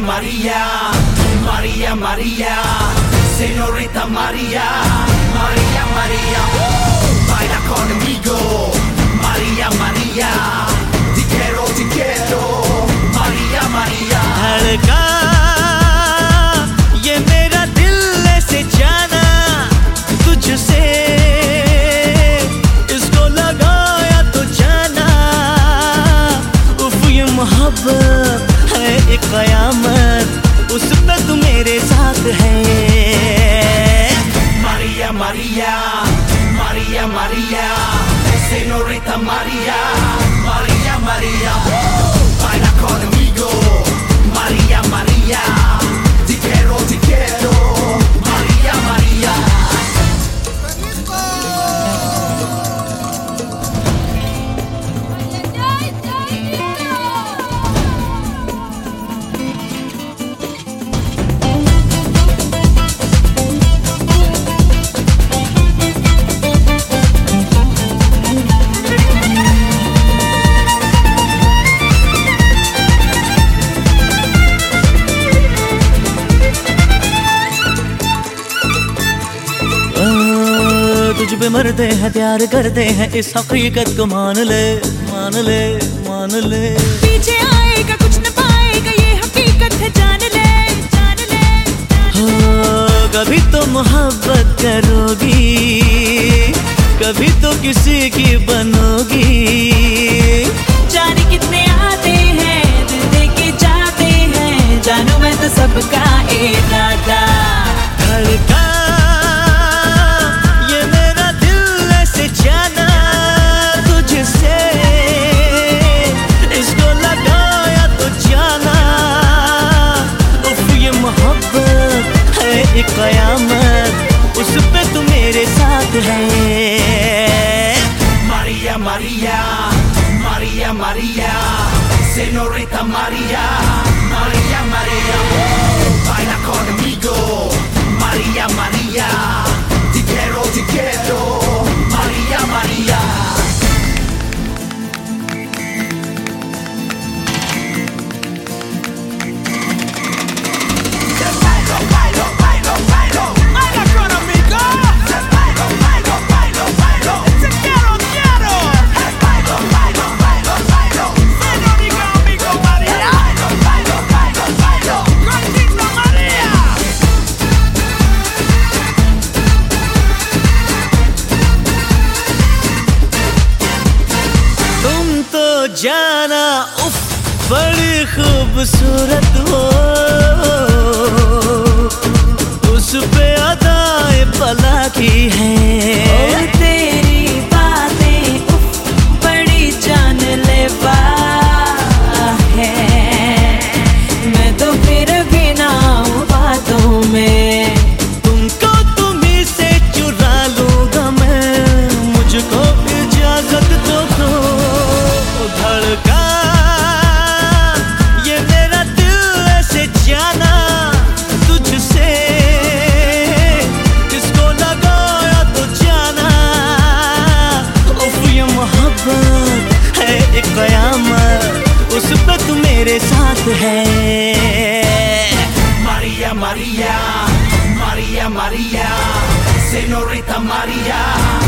Maria, Maria, Maria, Señorita Maria, Maria, Maria, baila conmigo, Maria, Maria, te quiero, Maria, Maria. धड़का ये मेरा दिल ऐसे जाना तुझसे, इसको लगाया तो जाना, उफ ये मोहब्बत है एक कयामत, उस पे तू मेरे साथ है। Maria, Maria, Maria, Maria, Señorita Maria, Maria, Maria, baila conmigo, Maria, Maria, te quiero, Maria, Maria. तुझ पे मरते हैं प्यार करते हैं, इस हकीकत को मान ले, मान ले, मान ले। पीछे आएगा कुछ न पाएगा, ये हकीकत है, जान ले, जान ले, जान ले। हो कभी तो मोहब्बत करोगी, कभी तो किसी की बनोगी। जाने कितने आते हैं, दिल दे के जाते हैं, जानू मैं तो सबका इरादा। धड़का ये मेरा दिल ऐसे जाना तुझसे, इसको लगाया तो जाना, उफ ये मोहब्बत है एक कयामत, उस पे तू मेरे साथ है। Maria, Maria, Maria, Maria, Señorita Maria, Maria, Maria, baila conmigo, Maria, Maria, te quiero, Maria, Maria. जाना उफ बड़ी खूबसूरत हो, उस पे अदाए भला की है। ओ तेरी बातें उफ बड़ी जानलेवा है, मैं तो फिर भी ना हूँ बातों में। तुमको तुम्ही से चुरा लूंगा मैं, मुझको इजाजत तो दो। धड़का ये मेरा दिल ऐसे जाना तुझसे, इसको लगाया तो जाना, उफ ये मोहब्बत है एक कयामत, उस पे तू मेरे साथ है। Maria, Maria, Maria, Maria, Señorita Maria.